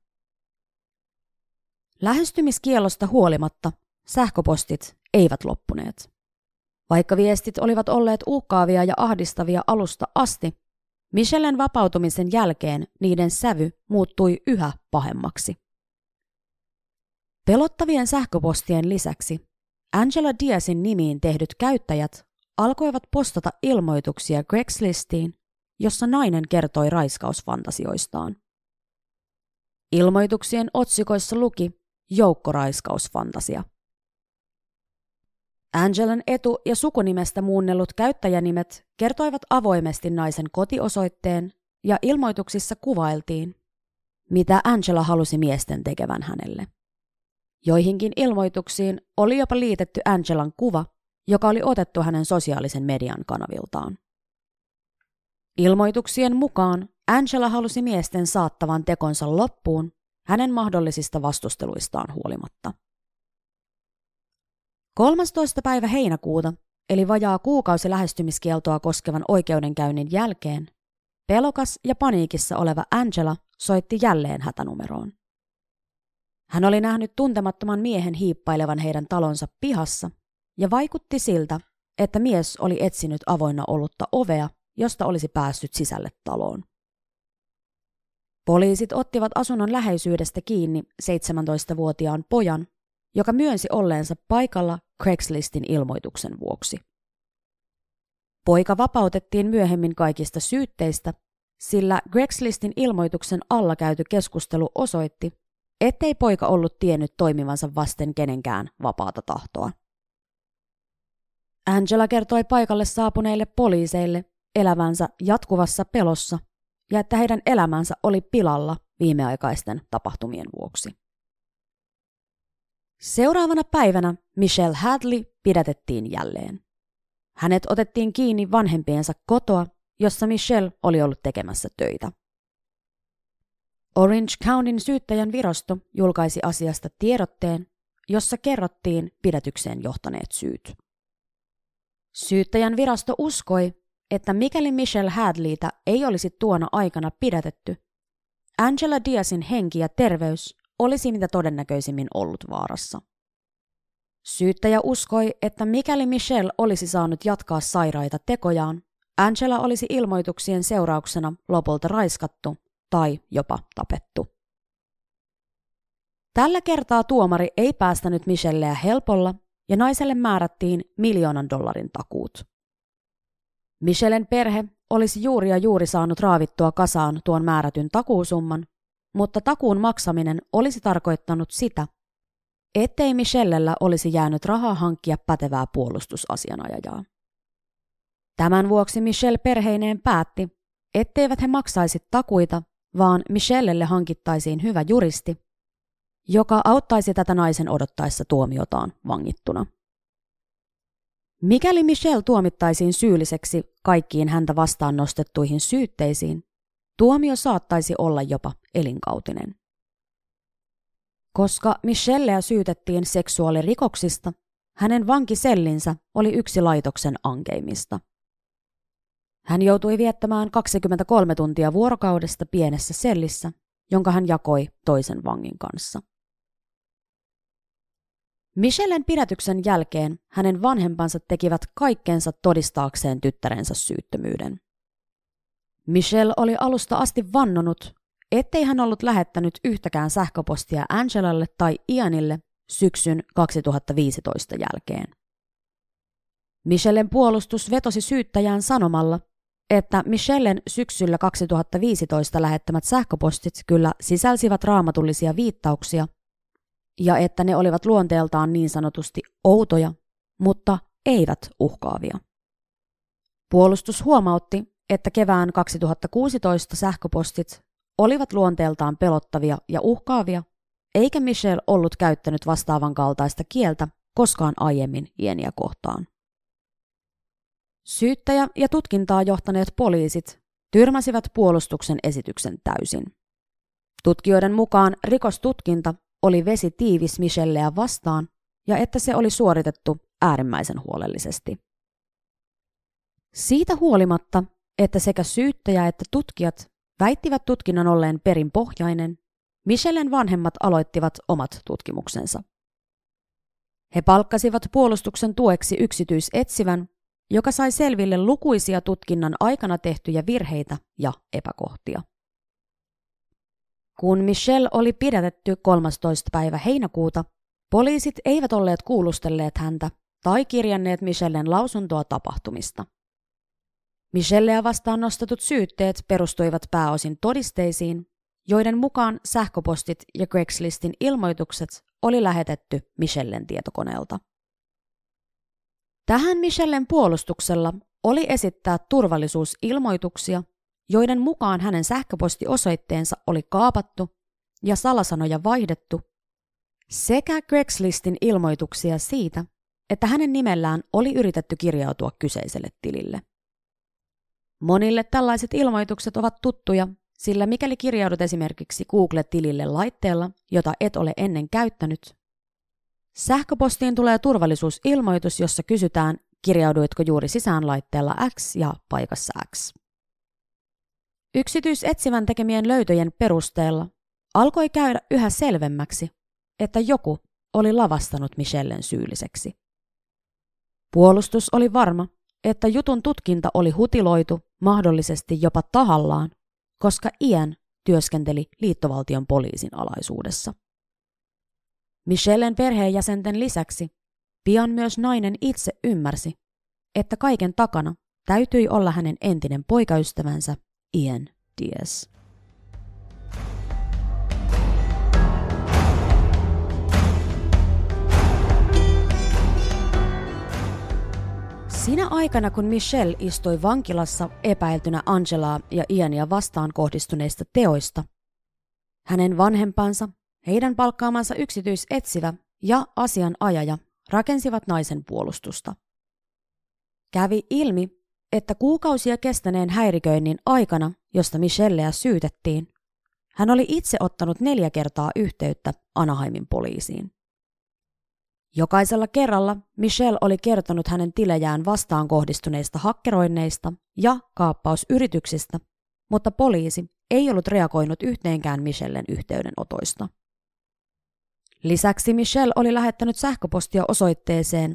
Lähestymiskiellosta huolimatta sähköpostit eivät loppuneet. Vaikka viestit olivat olleet uhkaavia ja ahdistavia alusta asti, Michellen vapautumisen jälkeen niiden sävy muuttui yhä pahemmaksi. Pelottavien sähköpostien lisäksi Angela Diazin nimiin tehdyt käyttäjät alkoivat postata ilmoituksia Craigslistiin, jossa nainen kertoi raiskausfantasioistaan. Ilmoituksien otsikoissa luki joukkoraiskausfantasia. Angelan etu- ja sukunimestä muunnellut käyttäjänimet kertoivat avoimesti naisen kotiosoitteen ja ilmoituksissa kuvailtiin, mitä Angela halusi miesten tekevän hänelle. Joihinkin ilmoituksiin oli jopa liitetty Angelan kuva, joka oli otettu hänen sosiaalisen median kanaviltaan. Ilmoituksien mukaan Angela halusi miesten saattavan tekonsa loppuun hänen mahdollisista vastusteluistaan huolimatta. 13. päivä heinäkuuta, eli vajaa kuukausi lähestymiskieltoa koskevan oikeudenkäynnin jälkeen, pelokas ja paniikissa oleva Angela soitti jälleen hätänumeroon. Hän oli nähnyt tuntemattoman miehen hiippailevan heidän talonsa pihassa ja vaikutti siltä, että mies oli etsinyt avoinna ollutta ovea, josta olisi päässyt sisälle taloon. Poliisit ottivat asunnon läheisyydestä kiinni 17-vuotiaan pojan, joka myönsi olleensa paikalla Craigslistin ilmoituksen vuoksi. Poika vapautettiin myöhemmin kaikista syytteistä, sillä Craiglistin ilmoituksen alla käyty keskustelu osoitti, ettei poika ollut tiennyt toimivansa vasten kenenkään vapaata tahtoa. Angela kertoi paikalle saapuneille poliiseille elävänsä jatkuvassa pelossa ja että heidän elämänsä oli pilalla viimeaikaisten tapahtumien vuoksi. Seuraavana päivänä Michelle Hadley pidätettiin jälleen. Hänet otettiin kiinni vanhempiensa kotoa, jossa Michelle oli ollut tekemässä töitä. Orange Countyn syyttäjän virasto julkaisi asiasta tiedotteen, jossa kerrottiin pidätykseen johtaneet syyt. Syyttäjän virasto uskoi, että mikäli Michelle Hadleytä ei olisi tuona aikana pidätetty, Angela Diazin henki ja terveys olisi mitä todennäköisimmin ollut vaarassa. Syyttäjä uskoi, että mikäli Michelle olisi saanut jatkaa sairaita tekojaan, Angela olisi ilmoituksien seurauksena lopulta raiskattu tai jopa tapettu. Tällä kertaa tuomari ei päästänyt Michelleä helpolla ja naiselle määrättiin $1 miljoonan takuut. Michellen perhe olisi juuri saanut raavittua kasaan tuon määrätyn takuusumman, mutta takuun maksaminen olisi tarkoittanut sitä, ettei Michellellä olisi jäänyt rahaa hankkia pätevää puolustusasianajajaa. Tämän vuoksi Michelle perheineen päätti, etteivät he maksaisi takuita, vaan Michellelle hankittaisiin hyvä juristi, joka auttaisi tätä naisen odottaessa tuomiotaan vangittuna. Mikäli Michelle tuomittaisiin syylliseksi kaikkiin häntä vastaan nostettuihin syytteisiin, tuomio saattaisi olla jopa elinkautinen. Koska Michelleä syytettiin seksuaalirikoksista, hänen vankisellinsä oli yksi laitoksen ankeimmista. Hän joutui viettämään 23 tuntia vuorokaudesta pienessä sellissä, jonka hän jakoi toisen vangin kanssa. Michellen pidätyksen jälkeen hänen vanhempansa tekivät kaikkensa todistaakseen tyttärensä syyttömyyden. Michelle oli alusta asti vannonut, ettei hän ollut lähettänyt yhtäkään sähköpostia Angelalle tai Ianille syksyn 2015 jälkeen. Michellen puolustus vetosi syyttäjään sanomalla, että Michellen syksyllä 2015 lähettämät sähköpostit kyllä sisälsivät raamatullisia viittauksia ja että ne olivat luonteeltaan niin sanotusti outoja, mutta eivät uhkaavia. Puolustus huomautti, että kevään 2016 sähköpostit olivat luonteeltaan pelottavia ja uhkaavia, eikä Michelle ollut käyttänyt vastaavan kaltaista kieltä koskaan aiemmin Iania kohtaan. Syyttäjä ja tutkintaa johtaneet poliisit tyrmäsivät puolustuksen esityksen täysin. Tutkijoiden mukaan rikostutkinta oli vesitiivis Michelleä vastaan ja että se oli suoritettu äärimmäisen huolellisesti. Siitä huolimatta, että sekä syyttäjä että tutkijat väittivät tutkinnan olleen perinpohjainen, Michellen vanhemmat aloittivat omat tutkimuksensa. He palkkasivat puolustuksen tueksi yksityisetsivän, joka sai selville lukuisia tutkinnan aikana tehtyjä virheitä ja epäkohtia. Kun Michelle oli pidätetty 13. päivä heinäkuuta, poliisit eivät olleet kuulustelleet häntä tai kirjanneet Michellen lausuntoa tapahtumista. Michelleä vastaan nostetut syytteet perustuivat pääosin todisteisiin, joiden mukaan sähköpostit ja Craigslistin ilmoitukset oli lähetetty Michellen tietokoneelta. Tähän Michellen puolustuksella oli esittää turvallisuusilmoituksia, joiden mukaan hänen sähköpostiosoitteensa oli kaapattu ja salasanoja vaihdettu, sekä Craigslistin ilmoituksia siitä, että hänen nimellään oli yritetty kirjautua kyseiselle tilille. Monille tällaiset ilmoitukset ovat tuttuja, sillä mikäli kirjaudut esimerkiksi Google-tilille laitteella, jota et ole ennen käyttänyt, sähköpostiin tulee turvallisuusilmoitus, jossa kysytään, kirjauduitko juuri sisään laitteella X ja paikassa X. Yksityisetsivän tekemien löytöjen perusteella alkoi käydä yhä selvemmäksi, että joku oli lavastanut Michellen syylliseksi. Puolustus oli varma, että jutun tutkinta oli hutiloitu mahdollisesti jopa tahallaan, koska Ian työskenteli liittovaltion poliisin alaisuudessa. Michellen perheenjäsenten lisäksi pian myös nainen itse ymmärsi, että kaiken takana täytyi olla hänen entinen poikaystävänsä Ian Diaz. Sinä aikana, kun Michelle istui vankilassa epäiltynä Angelaa ja Iania vastaan kohdistuneista teoista, hänen vanhempansa, heidän palkkaamansa yksityisetsivä ja asianajaja rakensivat naisen puolustusta. Kävi ilmi, että kuukausia kestäneen häiriköinnin aikana, josta Michelleä syytettiin, hän oli itse ottanut 4 kertaa yhteyttä Anaheimin poliisiin. Jokaisella kerralla Michelle oli kertonut hänen tilejään vastaan kohdistuneista hakkeroinneista ja kaappausyrityksistä, mutta poliisi ei ollut reagoinut yhteenkään Michellen yhteydenotoista. Lisäksi Michelle oli lähettänyt sähköpostia osoitteeseen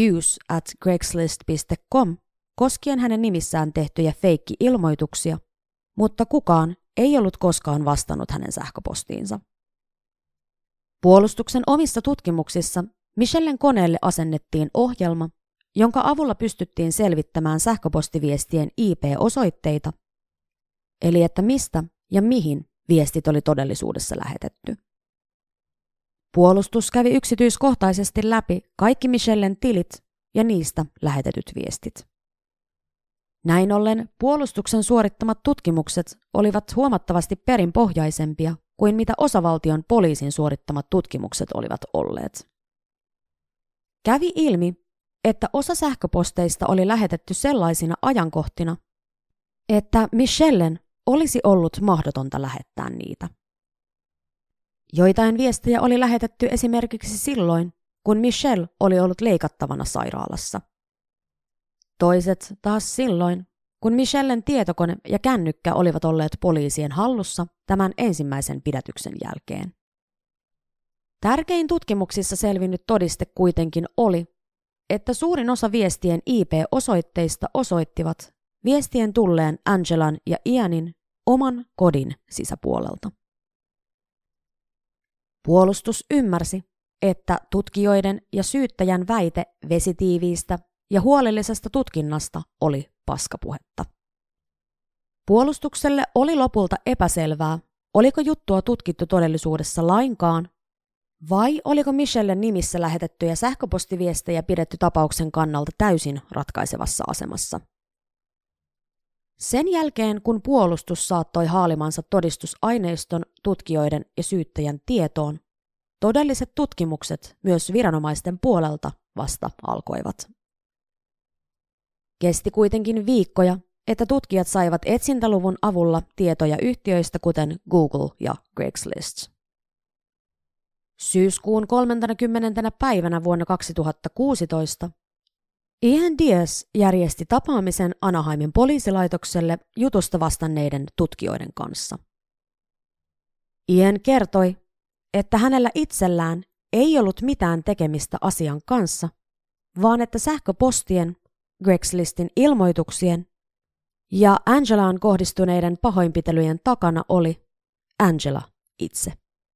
abuse@craigslist.com koskien hänen nimissään tehtyjä feikki-ilmoituksia, mutta kukaan ei ollut koskaan vastannut hänen sähköpostiinsa. Puolustuksen omissa tutkimuksissa Michellen koneelle asennettiin ohjelma, jonka avulla pystyttiin selvittämään sähköpostiviestien IP-osoitteita, eli että mistä ja mihin viestit oli todellisuudessa lähetetty. Puolustus kävi yksityiskohtaisesti läpi kaikki Michellen tilit ja niistä lähetetyt viestit. Näin ollen puolustuksen suorittamat tutkimukset olivat huomattavasti perinpohjaisempia kuin mitä osavaltion poliisin suorittamat tutkimukset olivat olleet. Kävi ilmi, että osa sähköposteista oli lähetetty sellaisina ajankohtina, että Michellen olisi ollut mahdotonta lähettää niitä. Joitain viestejä oli lähetetty esimerkiksi silloin, kun Michelle oli ollut leikattavana sairaalassa. Toiset taas silloin, kun Michellen tietokone ja kännykkä olivat olleet poliisien hallussa tämän ensimmäisen pidätyksen jälkeen. Tärkein tutkimuksissa selvinnyt todiste kuitenkin oli, että suurin osa viestien IP-osoitteista osoittivat viestien tulleen Angelan ja Ianin oman kodin sisäpuolelta. Puolustus ymmärsi, että tutkijoiden ja syyttäjän väite vesitiiviistä ja huolellisesta tutkinnasta oli paskapuhetta. Puolustukselle oli lopulta epäselvää, oliko juttua tutkittu todellisuudessa lainkaan, vai oliko Michellen nimissä lähetettyjä sähköpostiviestejä pidetty tapauksen kannalta täysin ratkaisevassa asemassa. Sen jälkeen, kun puolustus saattoi haalimansa todistusaineiston tutkijoiden ja syyttäjän tietoon, todelliset tutkimukset myös viranomaisten puolelta vasta alkoivat. Kesti kuitenkin viikkoja, että tutkijat saivat etsintäluvun avulla tietoja yhtiöistä kuten Google ja Craigslist. Syyskuun 30. päivänä vuonna 2016 Ian Diaz järjesti tapaamisen Anaheimin poliisilaitokselle jutusta vastanneiden tutkijoiden kanssa. Ian kertoi, että hänellä itsellään ei ollut mitään tekemistä asian kanssa, vaan että sähköpostien, Craiglistin ilmoituksien ja Angelaan kohdistuneiden pahoinpitelyjen takana oli Angela itse.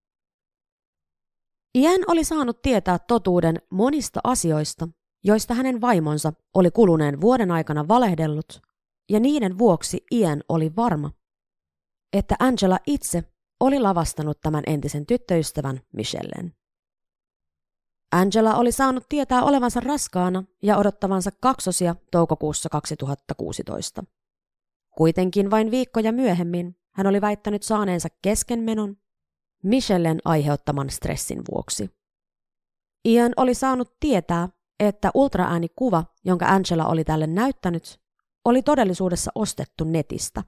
Ian oli saanut tietää totuuden monista asioista, joista hänen vaimonsa oli kuluneen vuoden aikana valehdellut, ja niiden vuoksi Ian oli varma, että Angela itse oli lavastanut tämän entisen tyttöystävän Michellen. Angela oli saanut tietää olevansa raskaana ja odottavansa kaksosia toukokuussa 2016. Kuitenkin vain viikkoja myöhemmin hän oli väittänyt saaneensa keskenmenon Michellen aiheuttaman stressin vuoksi. Ian oli saanut tietää, että ultraäänikuva, jonka Angela oli tälle näyttänyt, oli todellisuudessa ostettu netistä.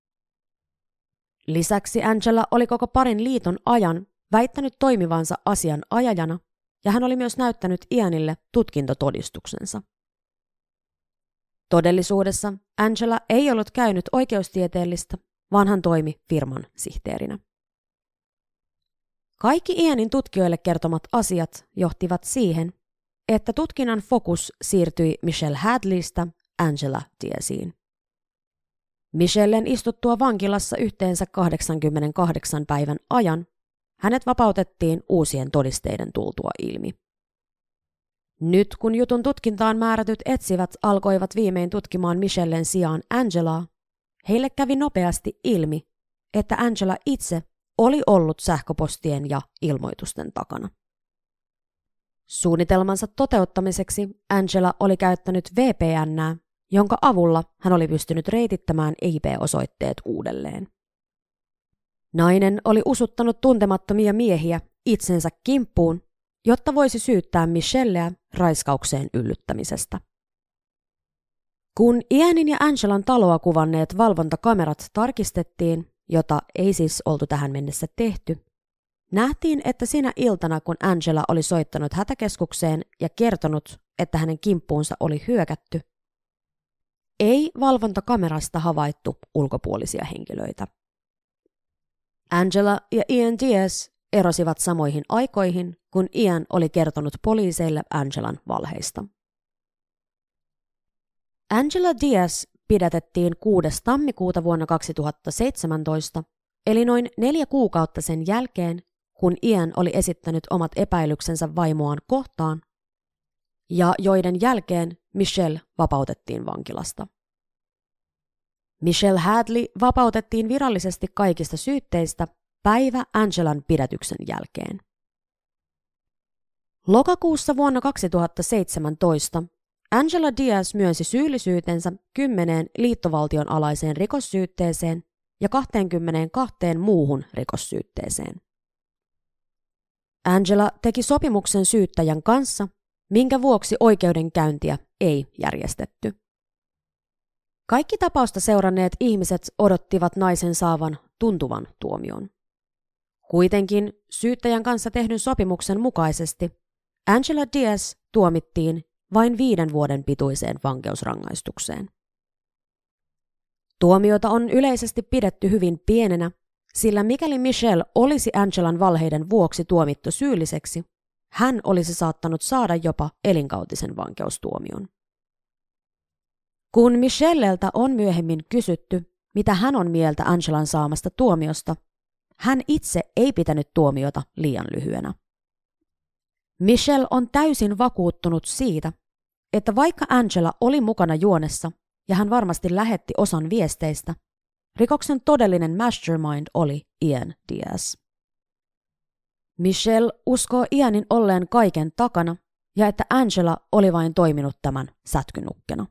Lisäksi Angela oli koko parin liiton ajan väittänyt toimivansa asianajajana, ja hän oli myös näyttänyt Ianille tutkintotodistuksensa. Todellisuudessa Angela ei ollut käynyt oikeustieteellistä, vaan hän toimi firman sihteerinä. Kaikki Ianin tutkijoille kertomat asiat johtivat siihen, että tutkinnan fokus siirtyi Michelle Hadleystä Angela Diaziin. Michellen istuttua vankilassa yhteensä 88 päivän ajan, hänet vapautettiin uusien todisteiden tultua ilmi. Nyt kun jutun tutkintaan määrätyt etsivät alkoivat viimein tutkimaan Michellen sijaan Angelaa, heille kävi nopeasti ilmi, että Angela itse oli ollut sähköpostien ja ilmoitusten takana. Suunnitelmansa toteuttamiseksi Angela oli käyttänyt VPN:ää, jonka avulla hän oli pystynyt reitittämään IP-osoitteet uudelleen. Nainen oli usuttanut tuntemattomia miehiä itsensä kimppuun, jotta voisi syyttää Michelleä raiskaukseen yllyttämisestä. Kun Ianin ja Angelan taloa kuvanneet valvontakamerat tarkistettiin, jota ei siis oltu tähän mennessä tehty, nähtiin, että sinä iltana, kun Angela oli soittanut hätäkeskukseen ja kertonut, että hänen kimppuunsa oli hyökätty, ei valvontakamerasta havaittu ulkopuolisia henkilöitä. Angela ja Ian Diaz erosivat samoihin aikoihin, kun Ian oli kertonut poliiseille Angelan valheista. Angela Diaz pidätettiin 6. tammikuuta vuonna 2017, eli noin 4 kuukautta sen jälkeen, kun Ian oli esittänyt omat epäilyksensä vaimoaan kohtaan, ja joiden jälkeen Michelle vapautettiin vankilasta. Michelle Hadley vapautettiin virallisesti kaikista syytteistä päivä Angelan pidätyksen jälkeen. Lokakuussa vuonna 2017 Angela Diaz myönsi syyllisyytensä 10 liittovaltion alaiseen rikossyytteeseen ja 22 muuhun rikossyytteeseen. Angela teki sopimuksen syyttäjän kanssa, minkä vuoksi oikeudenkäyntiä ei järjestetty. Kaikki tapausta seuranneet ihmiset odottivat naisen saavan tuntuvan tuomion. Kuitenkin syyttäjän kanssa tehdyn sopimuksen mukaisesti Angela Diaz tuomittiin vain 5 vuoden pituiseen vankeusrangaistukseen. Tuomiota on yleisesti pidetty hyvin pienenä, sillä mikäli Michelle olisi Angelan valheiden vuoksi tuomittu syylliseksi, hän olisi saattanut saada jopa elinkautisen vankeustuomion. Kun Michelleltä on myöhemmin kysytty, mitä hän on mieltä Angelan saamasta tuomiosta, hän itse ei pitänyt tuomiota liian lyhyenä. Michelle on täysin vakuuttunut siitä, että vaikka Angela oli mukana juonessa ja hän varmasti lähetti osan viesteistä, rikoksen todellinen mastermind oli Ian Diaz. Michelle uskoo Ianin olleen kaiken takana ja että Angela oli vain toiminut tämän sätkynukkena.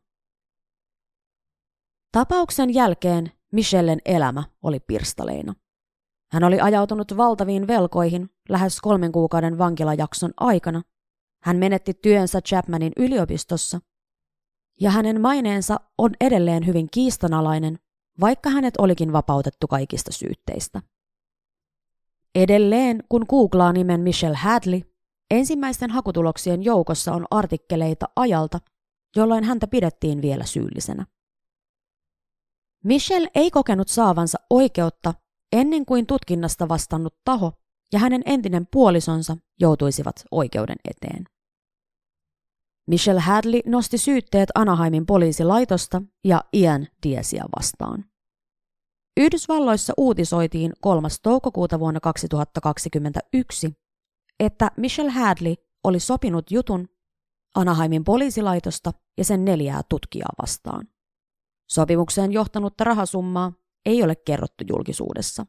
Tapauksen jälkeen Michellen elämä oli pirstaleina. Hän oli ajautunut valtaviin velkoihin lähes 3 kuukauden vankilajakson aikana. Hän menetti työnsä Chapmanin yliopistossa ja hänen maineensa on edelleen hyvin kiistanalainen, vaikka hänet olikin vapautettu kaikista syytteistä. Edelleen, kun googlaa nimen Michelle Hadley, ensimmäisten hakutuloksien joukossa on artikkeleita ajalta, jolloin häntä pidettiin vielä syyllisenä. Michelle ei kokenut saavansa oikeutta ennen kuin tutkinnasta vastannut taho ja hänen entinen puolisonsa joutuisivat oikeuden eteen. Michelle Hadley nosti syytteet Anaheimin poliisilaitosta ja Ian Diazia vastaan. Yhdysvalloissa uutisoitiin 3. toukokuuta vuonna 2021, että Michelle Hadley oli sopinut jutun Anaheimin poliisilaitosta ja sen 4 tutkijaa vastaan. Sopimukseen johtanutta rahasummaa ei ole kerrottu julkisuudessa.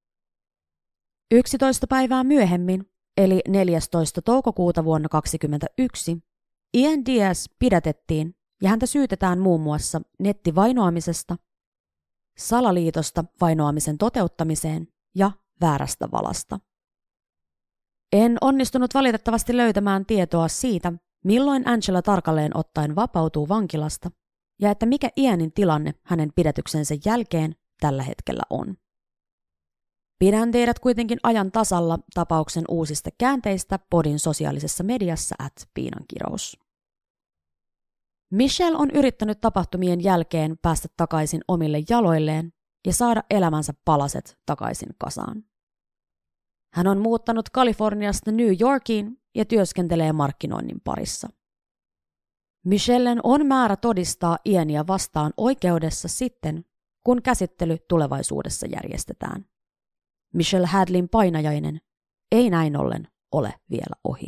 11 päivää myöhemmin, eli 14. toukokuuta vuonna 2021, Ian Diaz pidätettiin ja häntä syytetään muun muassa nettivainoamisesta, salaliitosta vainoamisen toteuttamiseen ja väärästä valasta. En onnistunut valitettavasti löytämään tietoa siitä, milloin Angela tarkalleen ottaen vapautuu vankilasta ja että mikä Ianin tilanne hänen pidätyksensä jälkeen tällä hetkellä on. Pidän teidät kuitenkin ajan tasalla tapauksen uusista käänteistä podin sosiaalisessa mediassa @piinankirous. Michelle on yrittänyt tapahtumien jälkeen päästä takaisin omille jaloilleen ja saada elämänsä palaset takaisin kasaan. Hän on muuttanut Kaliforniasta New Yorkiin ja työskentelee markkinoinnin parissa. Michellen on määrä todistaa Iania vastaan oikeudessa sitten, kun käsittely tulevaisuudessa järjestetään. Michelle Hadleyn painajainen ei näin ollen ole vielä ohi.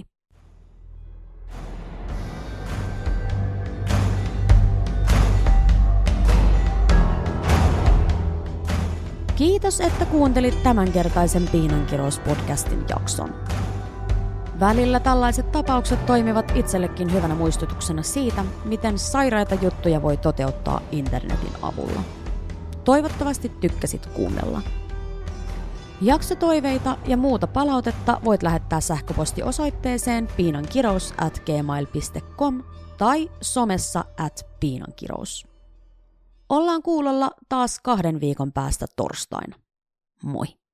Kiitos, että kuuntelit tämänkertaisen Piinankirous-podcastin jakson. Välillä tällaiset tapaukset toimivat itsellekin hyvänä muistutuksena siitä, miten sairaita juttuja voi toteuttaa internetin avulla. Toivottavasti tykkäsit kuunnella. Jaksotoiveita ja muuta palautetta voit lähettää sähköpostiosoitteeseen piinankirous@gmail.com tai somessa @piinankirous. Ollaan kuulolla taas 2 viikon päästä torstaina. Moi!